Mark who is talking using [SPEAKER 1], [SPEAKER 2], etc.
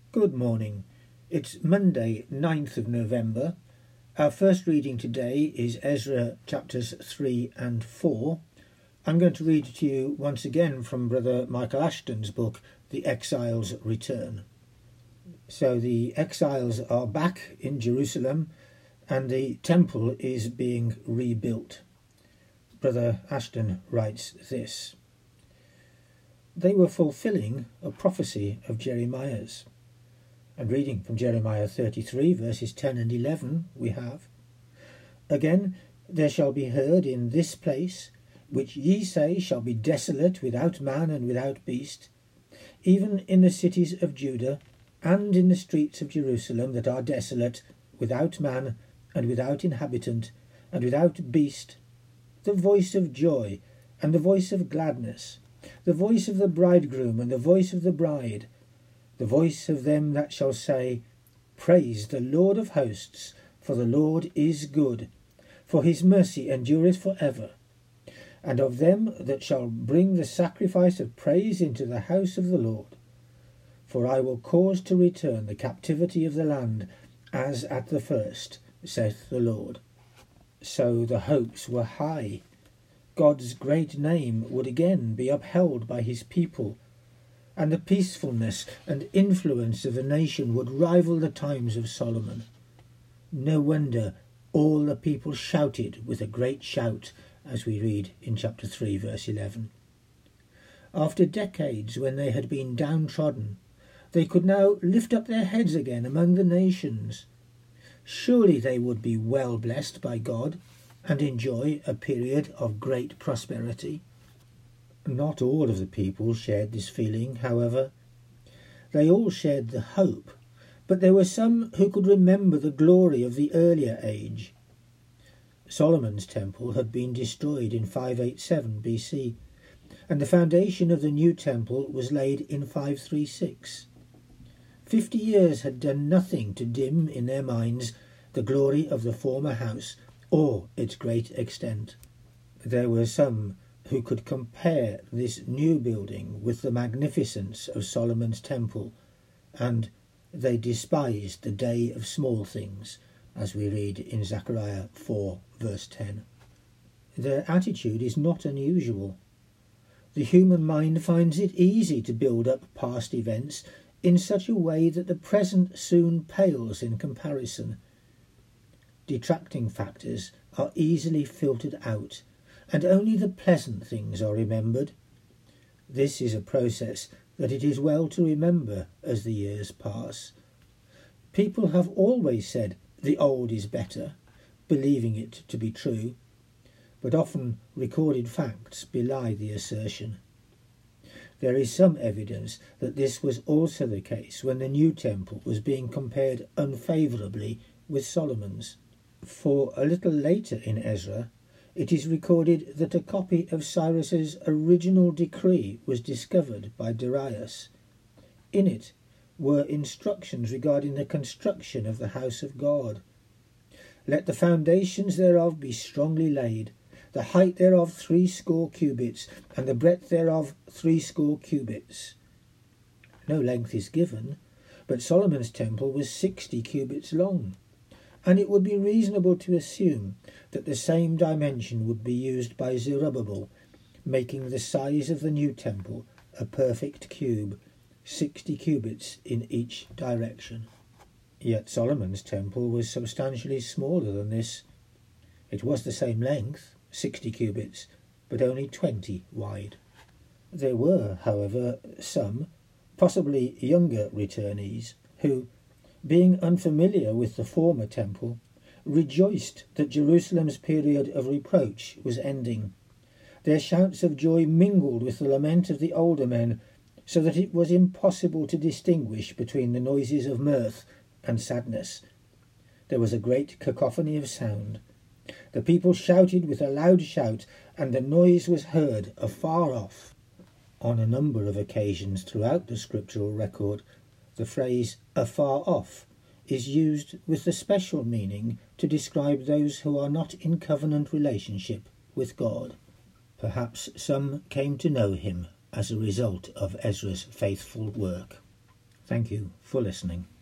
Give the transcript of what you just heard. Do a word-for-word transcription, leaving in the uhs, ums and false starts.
[SPEAKER 1] Good morning. It's Monday, ninth of November. Our first reading today is Ezra chapters three and four. I'm going to read to you once again from Brother Michael Ashton's book, The Exiles Return. So the exiles are back in Jerusalem and the temple is being rebuilt. Brother Ashton writes this: They were fulfilling a prophecy of Jeremiah's. And reading from Jeremiah thirty-three, verses ten and eleven, we have, Again, there shall be heard in this place, which ye say shall be desolate without man and without beast, even in the cities of Judah, and in the streets of Jerusalem that are desolate, without man, and without inhabitant, and without beast, the voice of joy, and the voice of gladness, the voice of the bridegroom, and the voice of the bride, the voice of them that shall say, Praise the Lord of hosts, for the Lord is good, for his mercy endureth for ever. And of them that shall bring the sacrifice of praise into the house of the Lord. For I will cause to return the captivity of the land, as at the first, saith the Lord. So the hopes were high. God's great name would again be upheld by his people, and the peacefulness and influence of the nation would rival the times of Solomon. No wonder all the people shouted with a great shout, as we read in chapter three, verse eleven. After decades when they had been downtrodden, they could now lift up their heads again among the nations. Surely they would be well blessed by God and enjoy a period of great prosperity. Not all of the people shared this feeling, however. They all shared the hope, but there were some who could remember the glory of the earlier age. Solomon's temple had been destroyed in five eighty-seven B C, and the foundation of the new temple was laid in five thirty-six. Fifty years had done nothing to dim in their minds the glory of the former house or its great extent. There were some who could compare this new building with the magnificence of Solomon's temple, and they despised the day of small things, as we read in Zechariah four, verse ten. Their attitude is not unusual. The human mind finds it easy to build up past events in such a way that the present soon pales in comparison. Detracting factors are easily filtered out, and only the pleasant things are remembered. This is a process that it is well to remember as the years pass. People have always said the old is better, believing it to be true, but often recorded facts belie the assertion. There is some evidence that this was also the case when the new temple was being compared unfavourably with Solomon's. For a little later in Ezra, it is recorded that a copy of Cyrus's original decree was discovered by Darius. In it were instructions regarding the construction of the house of God. Let the foundations thereof be strongly laid, the height thereof threescore cubits, and the breadth thereof threescore cubits. No length is given, but Solomon's temple was sixty cubits long, and it would be reasonable to assume that the same dimension would be used by Zerubbabel, making the size of the new temple a perfect cube, sixty cubits in each direction. Yet Solomon's temple was substantially smaller than this. It was the same length, sixty cubits, but only twenty wide. There were, however, some, possibly younger returnees, who, being unfamiliar with the former temple, rejoiced that Jerusalem's period of reproach was ending. Their shouts of joy mingled with the lament of the older men, so that it was impossible to distinguish between the noises of mirth and sadness. There was a great cacophony of sound. The people shouted with a loud shout, and the noise was heard afar off. On a number of occasions throughout the scriptural record, the phrase afar off is used with the special meaning to describe those who are not in covenant relationship with God. Perhaps some came to know him as a result of Ezra's faithful work. Thank you for listening.